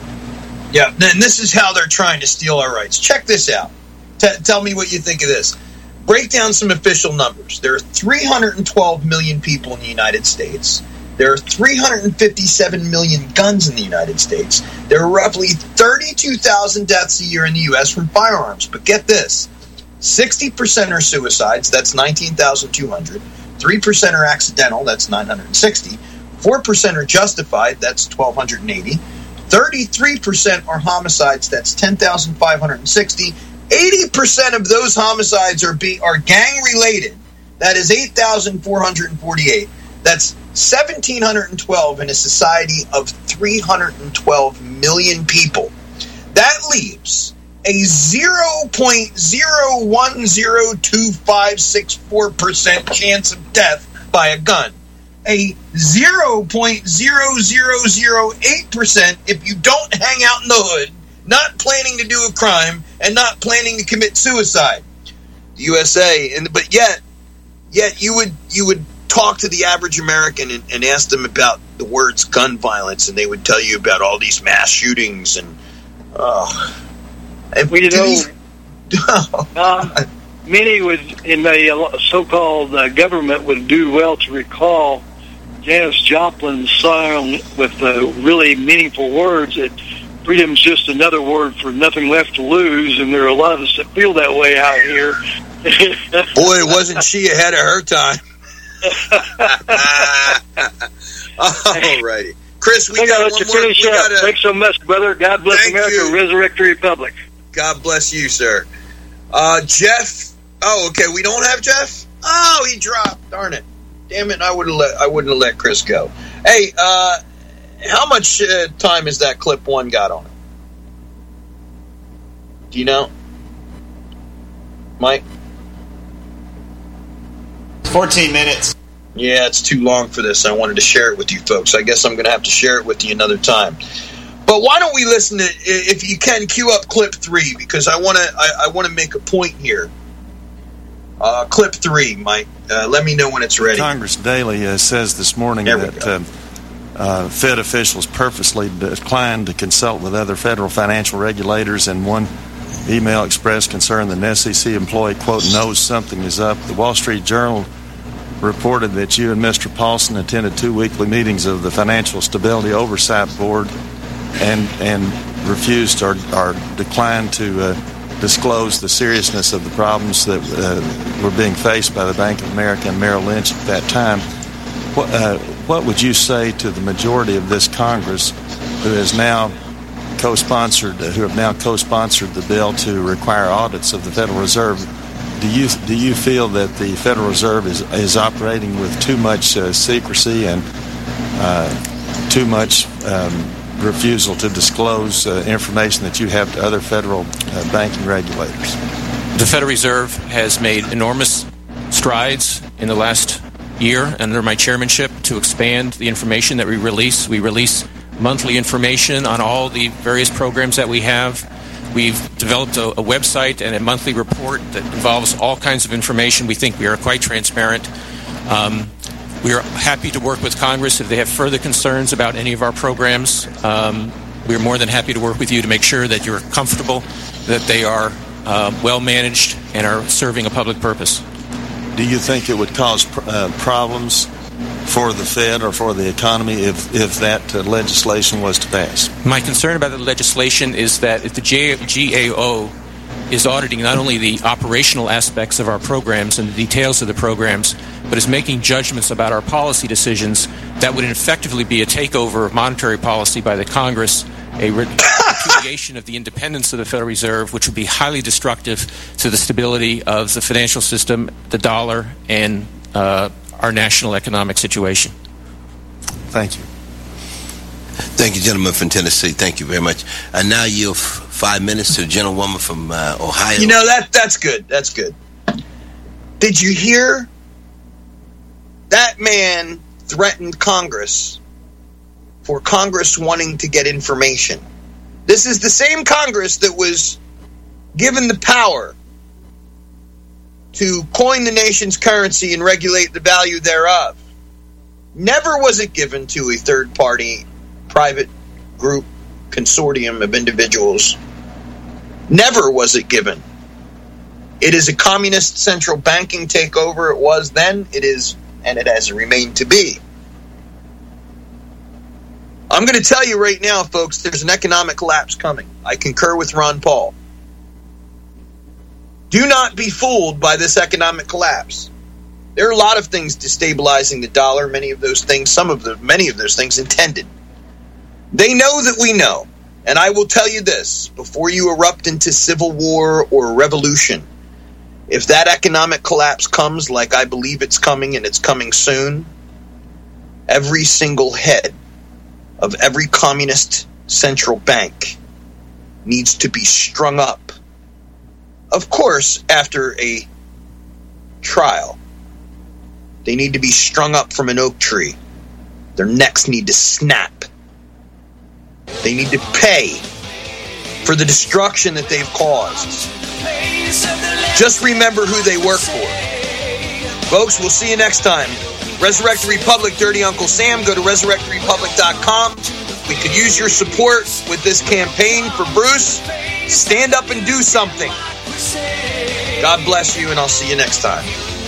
Yeah, and this is how they're trying to steal our rights. Check this out. T- tell me what you think of this. Break down some official numbers. There are three hundred twelve million people in the United States. There are three hundred fifty-seven million guns in the United States. There are roughly thirty-two thousand deaths a year in the U S from firearms. But get this, sixty percent are suicides, that's nineteen thousand two hundred. three percent are accidental, that's nine hundred sixty. four percent are justified, that's twelve eighty. thirty-three percent are homicides, that's ten thousand five hundred sixty. eighty percent of those homicides are be, are gang-related, that is eight thousand four hundred forty-eight. That's one thousand seven hundred twelve in a society of three hundred twelve million people. That leaves a zero point zero one zero two five six four percent chance of death by a gun. A zero point zero zero zero eight percent if you don't hang out in the hood, not planning to do a crime, and not planning to commit suicide. The U S A, and but yet, yet you would you would talk to the average American and, and ask them about the words gun violence, and they would tell you about all these mass shootings and oh, and we know. These, oh, um, many would in the so-called uh, government would do well to recall Janis Joplin's song with the really meaningful words that freedom's just another word for nothing left to lose, and there are a lot of us that feel that way out here. Boy, wasn't she ahead of her time. All righty. Chris, we I got gotta one let you more. finish We up. gotta, Thanks so much, brother. God bless Thank America. you. Resurrect the Republic. God bless you, sir. Uh, Jeff. Oh, okay. We don't have Jeff. Oh, he dropped. Darn it. Damn it. I would have let. I wouldn't have let Chris go. Hey, uh, how much uh, time has that clip one got on it? Do you know, Mike? fourteen minutes. Yeah, it's too long for this. I wanted to share it with you folks. I guess I'm going to have to share it with you another time. But why don't we listen to, if you can, cue up clip three, because I want to I, I want to make a point here. Uh, clip three, Mike. Uh, let me know when it's ready. Congress Daily uh, says this morning that uh, uh, Fed officials purposely declined to consult with other federal financial regulators, and one email expressed concern that an S E C employee, quote, knows something is up. The Wall Street Journal reported that you and Mister Paulson attended two weekly meetings of the Financial Stability Oversight Board and and refused or, or declined to uh, disclose the seriousness of the problems that uh, were being faced by the Bank of America and Merrill Lynch at that time. What, uh, what would you say to the majority of this Congress who has now co-sponsored, uh, who have now co-sponsored the bill to require audits of the Federal Reserve? Do you do you feel that the Federal Reserve is is operating with too much uh, secrecy and uh, too much um, refusal to disclose uh, information that you have to other federal uh, banking regulators? The Federal Reserve has made enormous strides in the last year under my chairmanship to expand the information that we release. We release monthly information on all the various programs that we have. We've developed a, a website and a monthly report that involves all kinds of information. We think we are quite transparent. Um, we are happy to work with Congress if they have further concerns about any of our programs. Um, we're more than happy to work with you to make sure that you're comfortable that they are uh, well managed and are serving a public purpose. Do you think it would cause pr- uh, problems for the Fed or for the economy if, if that uh, legislation was to pass? My concern about the legislation is that if the G A O is auditing not only the operational aspects of our programs and the details of the programs, but is making judgments about our policy decisions, that would effectively be a takeover of monetary policy by the Congress, a repudiation of the independence of the Federal Reserve, which would be highly destructive to the stability of the financial system, the dollar, and uh, our national economic situation. Thank you. Thank you, gentlemen from Tennessee. Thank you very much. And now you have five minutes to a gentlewoman from uh, Ohio. You know, that that's good. That's good. Did you hear? That man threatened Congress for Congress wanting to get information. This is the same Congress that was given the power to coin the nation's currency and regulate the value thereof. Never was it given to a third-party, private group, consortium of individuals. Never was it given. It is a communist central banking takeover. It was then, it is, and it has remained to be. I'm going to tell you right now, folks, there's an economic collapse coming. I concur with Ron Paul. Do not be fooled by this economic collapse. There are a lot of things destabilizing the dollar, many of those things, some of the many of those things intended. They know that we know. And I will tell you this, before you erupt into civil war or revolution, if that economic collapse comes like I believe it's coming, and it's coming soon, every single head of every communist central bank needs to be strung up. Of course, after a trial, they need to be strung up from an oak tree. Their necks need to snap. They need to pay for the destruction that they've caused. Just remember who they work for. Folks, we'll see you next time. Resurrect the Republic, Dirty Uncle Sam. Go to resurrect the republic dot com. We could use your support with this campaign for Bruce. Stand up and do something. God bless you, and I'll see you next time.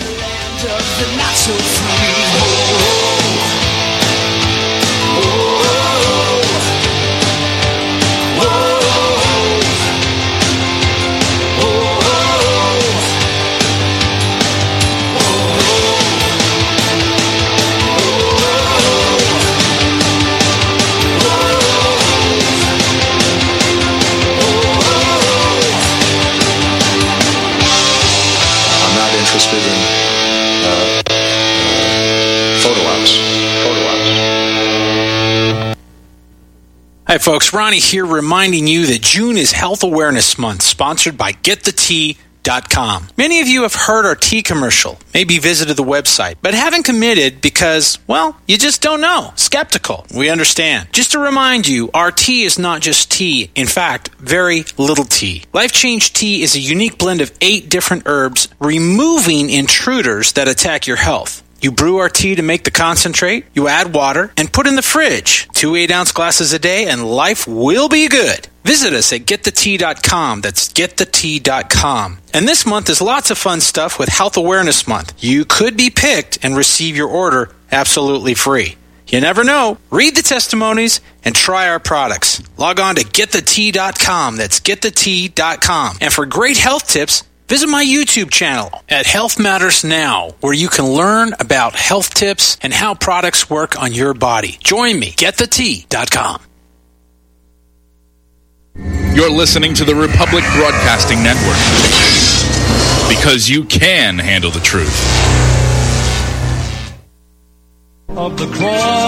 Interested in uh, uh, photo ops. Photo ops. Hi, folks. Ronnie here, reminding you that June is Health Awareness Month, sponsored by Get The Tea dot com. Many of you have heard our tea commercial, maybe visited the website, but haven't committed because, well, you just don't know. Skeptical. We understand. Just to remind you, our tea is not just tea. In fact, very little tea. Life Change Tea is a unique blend of eight different herbs, removing intruders that attack your health. You brew our tea to make the concentrate, you add water, and put in the fridge. Two eight-ounce glasses a day, and life will be good. Visit us at get the tea dot com. That's get the tea dot com. And this month is lots of fun stuff with Health Awareness Month. You could be picked and receive your order absolutely free. You never know. Read the testimonies and try our products. Log on to get the tea dot com. That's get the tea dot com. And for great health tips, visit my YouTube channel at Health Matters Now, where you can learn about health tips and how products work on your body. Join me, get the tea dot com. You're listening to the Republic Broadcasting Network, because you can handle the truth. Of the cross.